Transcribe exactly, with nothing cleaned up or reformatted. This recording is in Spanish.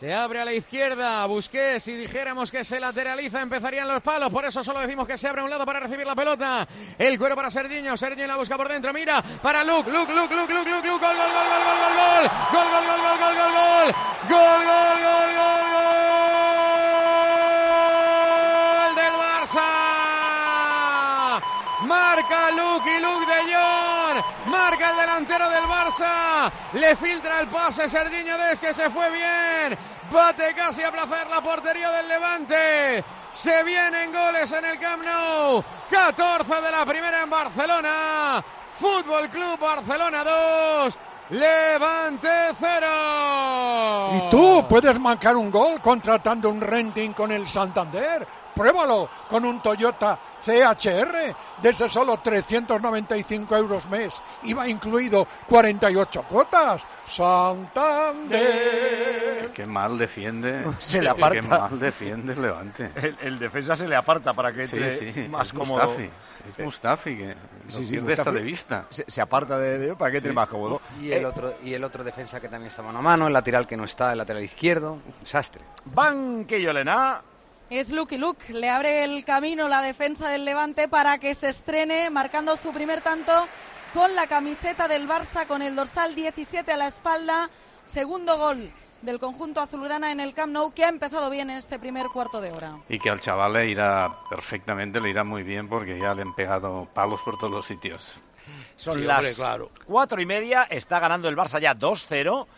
Se abre a la izquierda, Busquets, si dijéramos que se lateraliza empezarían los palos, por eso solo decimos que se abre a un lado para recibir la pelota. El cuero para Serginho, Serginho la busca por dentro, mira, para Luke, Luke, Luke, Luke, Luke, Luke, Luke, gol, gol, gol, gol, gol, gol, gol, gol, gol, gol, gol, gol, gol, gol, gol, gol, gol, gol del Barça. Marca Luke y Luke de Jong, marca el delantero del Barça, le filtra el pase Serginho Dest, que se fue bien, bate casi a placer la portería del Levante, se vienen goles en el Camp Nou, catorce de la primera en Barcelona, Fútbol Club Barcelona dos, Levante cero. Y tú puedes marcar un gol contratando un renting con el Santander. Pruébalo con un Toyota C H R desde solo trescientos noventa y cinco euros mes. Iba incluido cuarenta y ocho cuotas. Santander. Qué mal defiende. Se le aparta. Qué mal defiende el Levante. El, el defensa se le aparta para que entre sí, sí. más es cómodo. Mustafi. Es Mustafi que sí, sí, pierde Mustafi esta de vista. Se, se aparta de, de para que entre Sí. más cómodo. Y el, Eh, otro, y el otro defensa que también está mano a mano, el lateral que no está, el lateral izquierdo, desastre. Banquillo, Elena. Es Lucky Luke, le abre el camino la defensa del Levante para que se estrene marcando su primer tanto con la camiseta del Barça, con el dorsal diecisiete a la espalda. Segundo gol del conjunto azulgrana en el Camp Nou, que ha empezado bien en este primer cuarto de hora. Y que al chaval le irá perfectamente, le irá muy bien porque ya le han pegado palos por todos los sitios. Son Sí, las hombre, claro. cuatro y media, está ganando el Barça ya dos cero.